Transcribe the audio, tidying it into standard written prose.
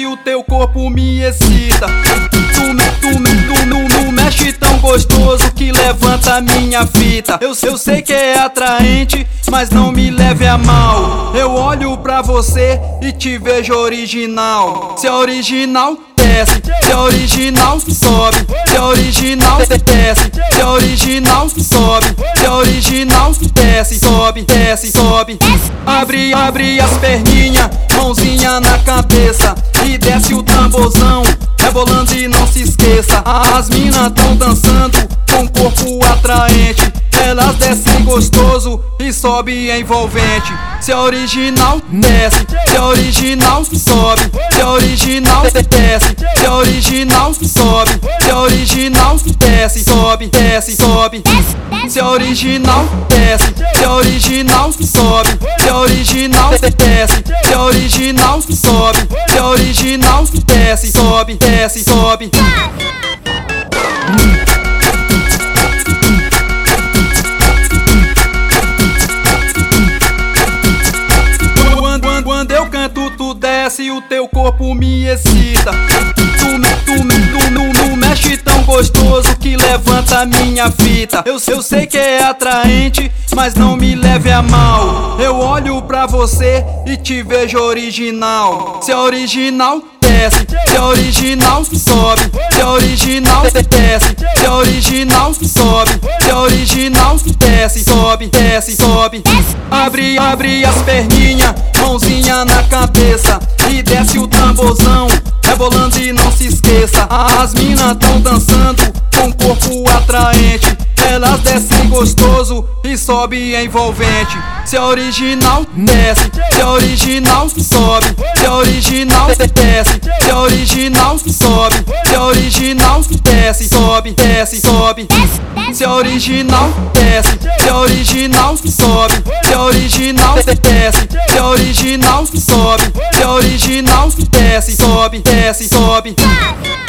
desce, o teu corpo me excita. Tu mexe tão gostoso que levanta minha fita. Eu sei que é atraente, mas não me leve a mal. Eu olho pra você e te vejo original. Se é original, desce. Se é original, sobe. Se é original, desce. Se é original, sobe. Se é original, desce, sobe, desce, sobe. Abre as perninhas, mãozinha na cabeça e desce o tamborzão, rebolando e não se esqueça. As minas tão dançando com corpo atraente, elas descem gostoso e sobe envolvente. Se é original, desce. Se é original, sobe. Se é original, desce. Se é original, sobe. Se é original, desce, sobe, desce, sobe. Se é original, desce. Se é original, sobe. Se é original, desce. Se é original, sobe. Se é original, desce, sobe, desce, sobe. Quando eu canto, tu desce, o teu corpo me excita. Tu mexe tão gostoso que levanta minha fita. Eu sei que é atraente, mas não me leve a mal. Eu olho pra você e te vejo original. Se é original, desce. Se é original, sobe. Se é original, desce. Se é original, sobe. Se é original, desce, sobe, desce, sobe. Abre as perninhas, mãozinha na cabeça e desce o tamborzão, rebolando e não se esqueça. As minas tão dançando com corpo atraente, elas descem gostoso e sobe envolvente. Se é original, desce. Se é original, sobe. Se é original, desce. Se é original, sobe. Se é original, desce, sobe, desce, sobe. Se é original, desce. Se é original, sobe. Se é original, desce. Se é original, sobe. Se é original, desce, sobe, desce, sobe.